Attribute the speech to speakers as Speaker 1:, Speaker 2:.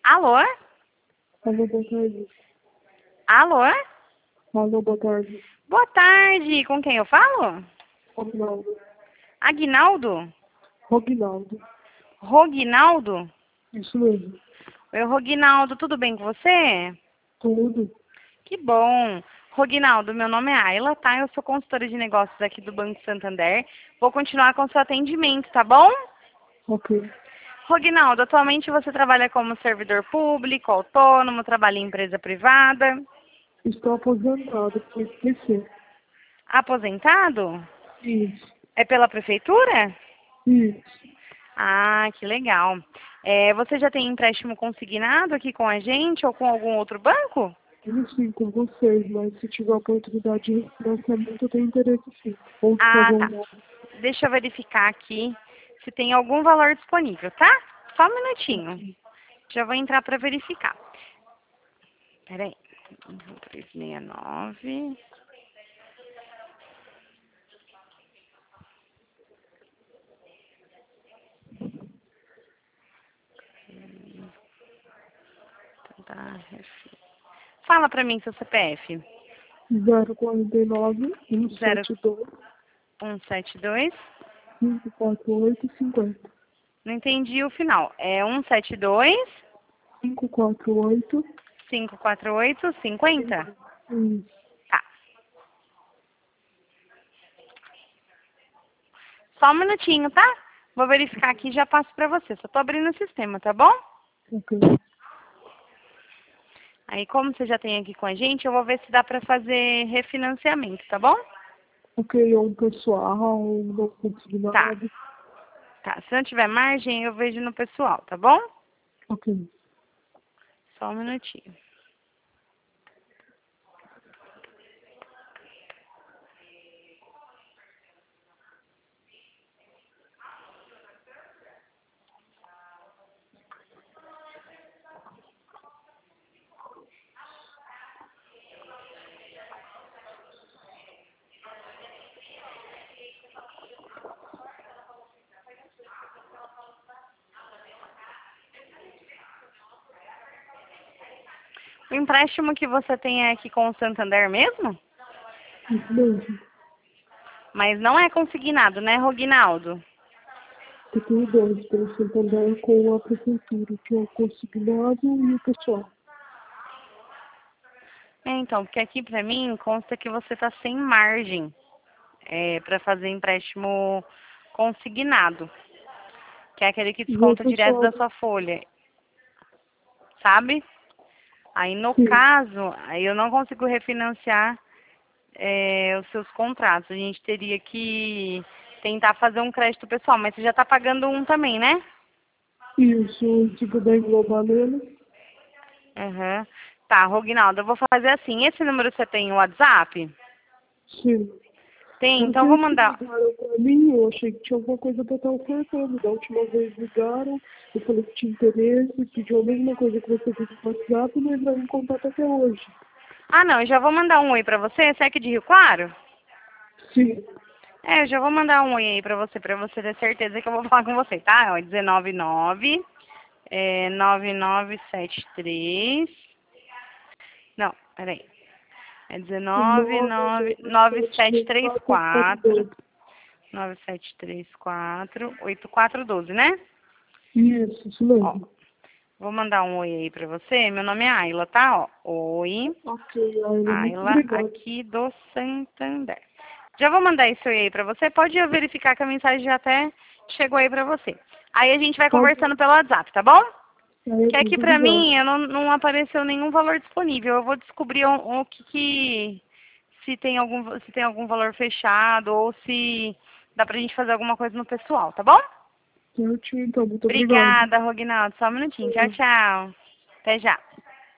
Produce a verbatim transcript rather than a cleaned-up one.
Speaker 1: Alô?
Speaker 2: Alô, boa tarde.
Speaker 1: Alô?
Speaker 2: Alô, boa tarde.
Speaker 1: Boa tarde. Com quem eu falo?
Speaker 2: Rognaldo.
Speaker 1: Aguinaldo?
Speaker 2: Rognaldo.
Speaker 1: Rognaldo?
Speaker 2: Isso mesmo.
Speaker 1: Oi, Rognaldo, tudo bem com você?
Speaker 2: Tudo.
Speaker 1: Que bom. Rognaldo, meu nome é Ayla, tá? Eu sou consultora de negócios aqui do Banco Santander. Vou continuar com o seu atendimento, tá bom?
Speaker 2: Ok.
Speaker 1: Rognaldo, atualmente você trabalha como servidor público, autônomo, trabalha em empresa privada?
Speaker 2: Estou aposentado, por esquecer.
Speaker 1: Aposentado?
Speaker 2: Isso.
Speaker 1: É pela prefeitura?
Speaker 2: Isso.
Speaker 1: Ah, que legal. É, você já tem empréstimo consignado aqui com a gente ou com algum outro banco?
Speaker 2: Eu sim com vocês, mas se tiver oportunidade de refinanciamento, eu tenho interesse sim. Ou de
Speaker 1: Ah,
Speaker 2: fazer um
Speaker 1: tá.
Speaker 2: novo.
Speaker 1: Deixa eu verificar aqui se tem algum valor disponível, tá? Só um minutinho.
Speaker 2: Ok.
Speaker 1: Já vou entrar para verificar. Peraí. trezentos e sessenta e nove. Tá, refi- Fala para mim seu C P F.
Speaker 2: zero quarenta e nove, cento e setenta e dois,
Speaker 1: zero um sete dois.
Speaker 2: cinco quatro oito, cinquenta.
Speaker 1: Não entendi o final. É um sete dois,
Speaker 2: cinco quatro oito,
Speaker 1: cinco quatro oito, cinquenta?
Speaker 2: cinquenta. Isso.
Speaker 1: Tá. Só um minutinho, tá? Vou verificar aqui e já passo pra você. Só tô abrindo o sistema, tá bom?
Speaker 2: Ok.
Speaker 1: Aí, como você já tem aqui com a gente, eu vou ver se dá pra fazer refinanciamento, tá bom?
Speaker 2: Ok, ou um pessoal, não consegui
Speaker 1: Tá.
Speaker 2: nada.
Speaker 1: Tá. Se não tiver margem, eu vejo no pessoal, tá bom?
Speaker 2: Ok.
Speaker 1: Só um minutinho. O empréstimo que você tem é aqui com o Santander mesmo?
Speaker 2: Isso mesmo.
Speaker 1: Mas não é consignado, né, Rognaldo?
Speaker 2: Eu tenho dois, pelo Santander com a prefeitura, que é o consignado e o pessoal.
Speaker 1: É, então, porque aqui pra mim consta que você tá sem margem é, para fazer empréstimo consignado, que é aquele que
Speaker 2: E o
Speaker 1: desconta direto
Speaker 2: pessoal,
Speaker 1: da sua folha, sabe? Aí, no
Speaker 2: sim,
Speaker 1: caso, aí eu não consigo refinanciar é, os seus contratos. A gente teria que tentar fazer um crédito pessoal, mas você já está pagando um também, né?
Speaker 2: isso, se puder englobar nele,
Speaker 1: Uhum. Tá, Rognaldo, eu vou fazer assim. Esse número você tem o WhatsApp?
Speaker 2: sim.
Speaker 1: Tem, então eu vou
Speaker 2: Porque que
Speaker 1: mandar.
Speaker 2: ligaram pra mim, eu achei que tinha alguma coisa pra estar ofertando. Da última vez ligaram, eu falei que tinha interesse, pediu a mesma coisa que você fez no WhatsApp e não entraram em contato até hoje.
Speaker 1: Ah, não, eu já vou mandar um oi pra você. Você é aqui de Rio Claro?
Speaker 2: Sim,
Speaker 1: É, eu já vou mandar um oi aí pra você, pra você ter certeza que eu vou falar com você, tá? É dezenove nove, é, nove nove sete três. Não, peraí. É dezenove nove, nove sete três quatro, nove sete três quatro, oito quatro um dois, né?
Speaker 2: isso, isso
Speaker 1: Ó,
Speaker 2: mesmo.
Speaker 1: vou mandar um oi aí pra você. Meu nome é Ayla, tá? Ó, oi,
Speaker 2: Ok, Ayla, muito
Speaker 1: Ayla,
Speaker 2: obrigado.
Speaker 1: aqui do Santander. Já vou mandar esse oi aí pra você. Pode verificar que a mensagem já até chegou aí pra você. Aí a gente vai
Speaker 2: Pode,
Speaker 1: conversando pelo WhatsApp, tá bom?
Speaker 2: Ayla,
Speaker 1: Que aqui
Speaker 2: muito
Speaker 1: pra
Speaker 2: obrigado.
Speaker 1: mim eu não, não apareceu nenhum valor disponível. Eu vou descobrir o, o que, que se tem algum se tem algum valor fechado ou se dá pra gente fazer alguma coisa no pessoal, tá bom?
Speaker 2: Certinho, então, muito obrigado.
Speaker 1: Obrigada, Rognaldo. Só um minutinho. Tchau, tchau. Até já.